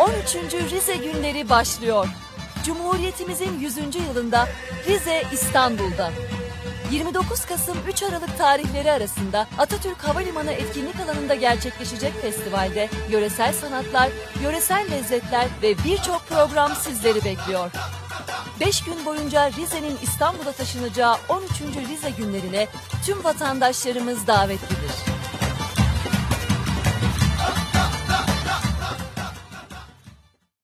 13. Rize Günleri başlıyor. Cumhuriyetimizin 100. yılında Rize, İstanbul'da. 29 Kasım 3 Aralık tarihleri arasında Atatürk Havalimanı etkinlik alanında gerçekleşecek festivalde yöresel sanatlar, yöresel lezzetler ve birçok program sizleri bekliyor. 5 gün boyunca Rize'nin İstanbul'a taşınacağı 13. Rize Günlerine tüm vatandaşlarımız davetlidir.